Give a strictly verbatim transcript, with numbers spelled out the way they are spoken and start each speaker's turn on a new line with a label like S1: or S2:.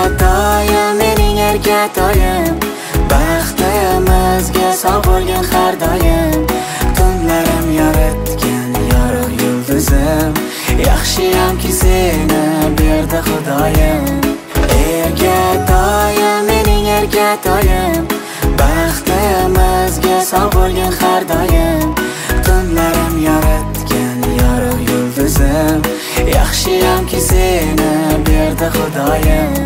S1: doim mening erkatoyim, baxtimizga sog' bo'lgin har doim. Tunlarim yoritgan yorug' yulduzim, yaxshiyamki seni berdi Xudoyim. Erkatoyim mening erkatoyim, baxtimizga sog' bo'lgin har doim. Tunlarim yoritgan yorug' yulduzim, yaxshiyamki seni berdi Xudoyim.